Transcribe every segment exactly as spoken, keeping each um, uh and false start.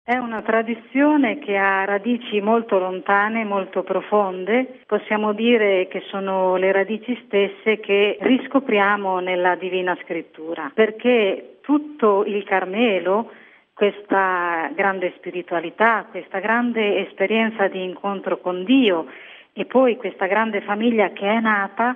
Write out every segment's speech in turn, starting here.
È una tradizione che ha radici molto lontane, molto profonde. Possiamo dire che sono le radici stesse che riscopriamo nella Divina Scrittura, perché tutto il Carmelo, questa grande spiritualità, questa grande esperienza di incontro con Dio e poi questa grande famiglia che è nata,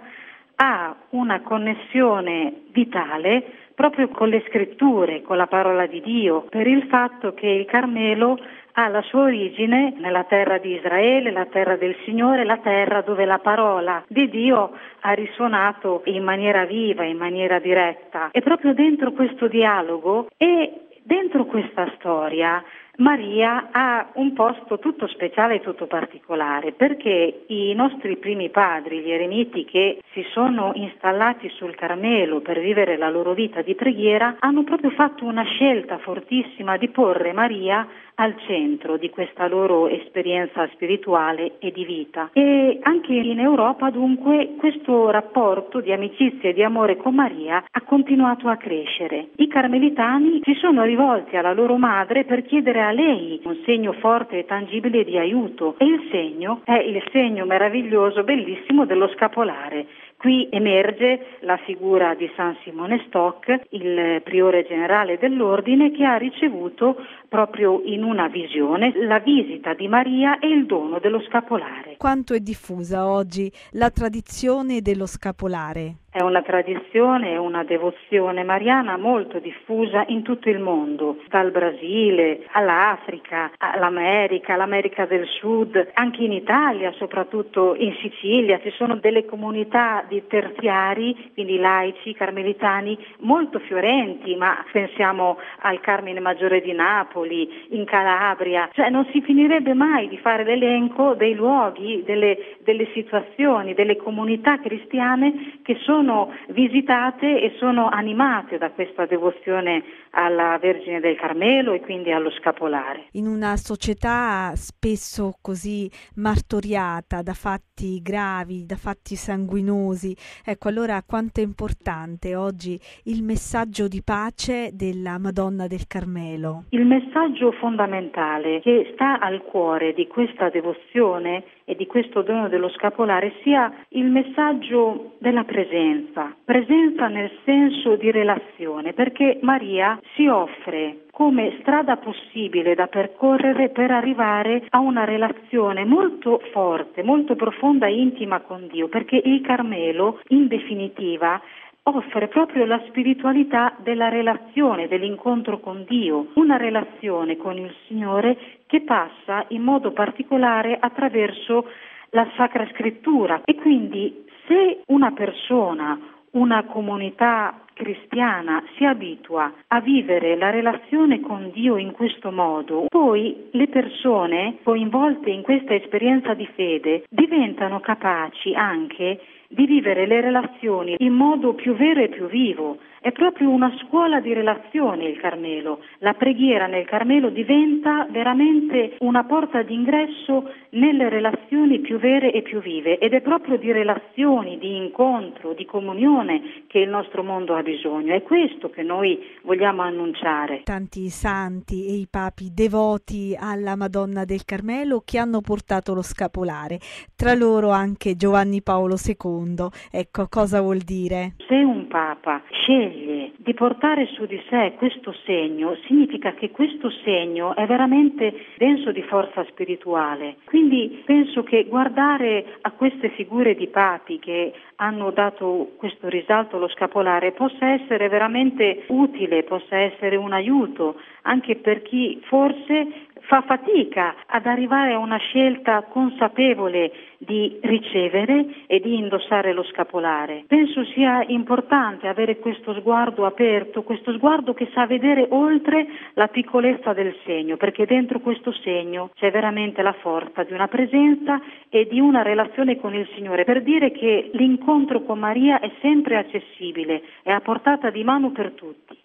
ha una connessione vitale proprio con le scritture, con la parola di Dio, per il fatto che il Carmelo ha la sua origine nella terra di Israele, la terra del Signore, la terra dove la parola di Dio ha risuonato in maniera viva, in maniera diretta. E proprio dentro questo dialogo e dentro questa storia Maria ha un posto tutto speciale e tutto particolare, perché i nostri primi padri, gli eremiti che si sono installati sul Carmelo per vivere la loro vita di preghiera, hanno proprio fatto una scelta fortissima di porre Maria al centro di questa loro esperienza spirituale e di vita. E anche in Europa, dunque, questo rapporto di amicizia e di amore con Maria ha continuato a crescere. I carmelitani si sono rivolti alla loro madre per chiedere a lei un segno forte e tangibile di aiuto, e il segno è il segno meraviglioso, bellissimo dello scapolare. Qui emerge la figura di San Simone Stock, il priore generale dell'ordine, che ha ricevuto proprio in una visione la visita di Maria e il dono dello scapolare. Quanto è diffusa oggi la tradizione dello scapolare? È una tradizione e una devozione mariana molto diffusa in tutto il mondo, dal Brasile all'Africa, all'America, all'America del Sud, anche in Italia, soprattutto in Sicilia. Ci sono delle comunità di terziari, quindi laici, carmelitani, molto fiorenti, ma pensiamo al Carmine Maggiore di Napoli, in Calabria. Cioè non si finirebbe mai di fare l'elenco dei luoghi, delle, delle situazioni, delle comunità cristiane che sono visitate e sono animate da questa devozione alla Vergine del Carmelo e quindi allo scapolare. In una società spesso così martoriata da fatti gravi, da fatti sanguinosi, ecco allora quanto è importante oggi il messaggio di pace della Madonna del Carmelo. Il messaggio fondamentale che sta al cuore di questa devozione e di questo dono dello scapolare sia il messaggio della presenza, presenza nel senso di relazione, perché Maria si offre come strada possibile da percorrere per arrivare a una relazione molto forte, molto profonda e intima con Dio, perché il Carmelo, in definitiva, offre proprio la spiritualità della relazione, dell'incontro con Dio, una relazione con il Signore che passa in modo particolare attraverso la Sacra Scrittura. E quindi se una persona, una comunità cristiana si abitua a vivere la relazione con Dio in questo modo, poi le persone coinvolte in questa esperienza di fede diventano capaci anche di vivere le relazioni in modo più vero e più vivo. È proprio una scuola di relazione il Carmelo. La preghiera nel Carmelo diventa veramente una porta d'ingresso nelle relazioni più vere e più vive, ed è proprio di relazioni, di incontro, di comunione che il nostro mondo ha bisogno. È questo che noi vogliamo annunciare. Tanti santi e i papi devoti alla Madonna del Carmelo che hanno portato lo scapolare, tra loro anche Giovanni Paolo secondo. Ecco, cosa vuol dire? Se un papa sceglie di portare su di sé questo segno, significa che questo segno è veramente denso di forza spirituale. Quindi penso che guardare a queste figure di papi che hanno dato questo risalto allo scapolare possa essere veramente utile, possa essere un aiuto anche per chi forse fa fatica ad arrivare a una scelta consapevole di ricevere e di indossare lo scapolare. Penso sia importante avere questo sguardo aperto, questo sguardo che sa vedere oltre la piccolezza del segno, perché dentro questo segno c'è veramente la forza di una presenza e di una relazione con il Signore, per dire che l'incontro con Maria è sempre accessibile, è a portata di mano per tutti.